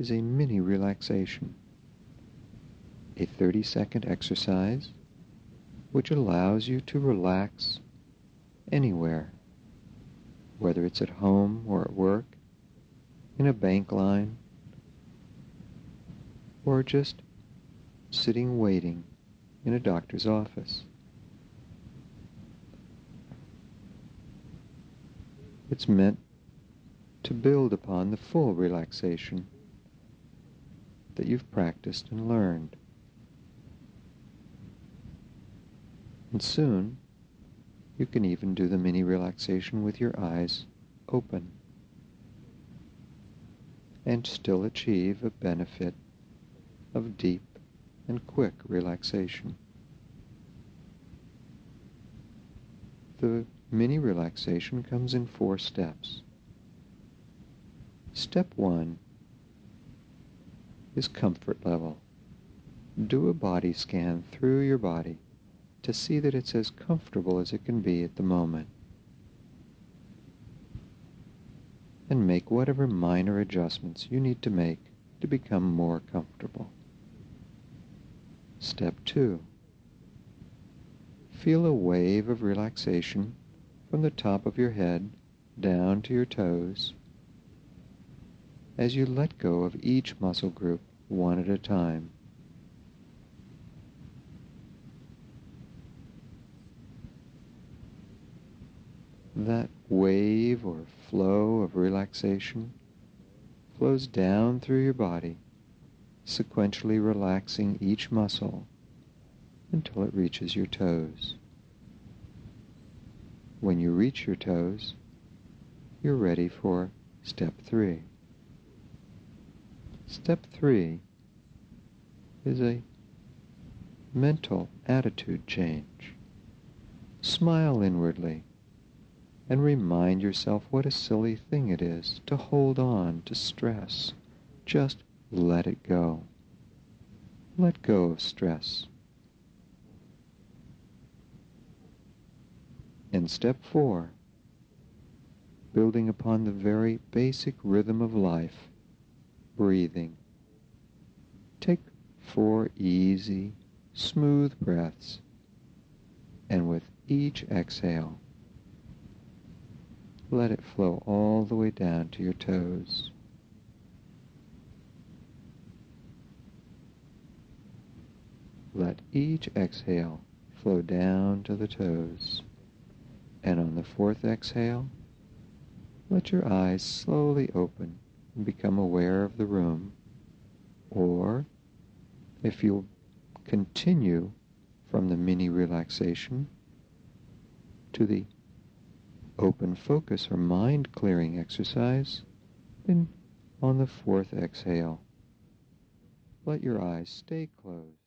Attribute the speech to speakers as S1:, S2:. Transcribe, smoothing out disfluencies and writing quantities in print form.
S1: is a mini relaxation, a 30-second exercise which allows you to relax anywhere, whether it's at home or at work, in a bank line, or just sitting waiting in a doctor's office. It's meant to build upon the full relaxation that you've practiced and learned. And soon, you can even do the mini relaxation with your eyes open and still achieve a benefit of deep and quick relaxation. The mini relaxation comes in 4 steps. Step 1 is comfort level. Do a body scan through your body to see that it's as comfortable as it can be at the moment. And make whatever minor adjustments you need to make to become more comfortable. Step 2. Feel a wave of relaxation from the top of your head down to your toes as you let go of each muscle group one at a time. That wave or flow of relaxation flows down through your body, sequentially relaxing each muscle until it reaches your toes. When you reach your toes, you're ready for step 3. Step 3 is a mental attitude change. Smile inwardly and remind yourself what a silly thing it is to hold on to stress. Just let it go. Let go of stress. And step 4, building upon the very basic rhythm of life, breathing. Take 4 easy, smooth breaths, and with each exhale, let it flow all the way down to your toes. Let each exhale flow down to the toes. And on the 4th exhale, let your eyes slowly open and become aware of the room. Or, if you'll continue from the mini relaxation to the open focus or mind clearing exercise, then on the 4th exhale, let your eyes stay closed.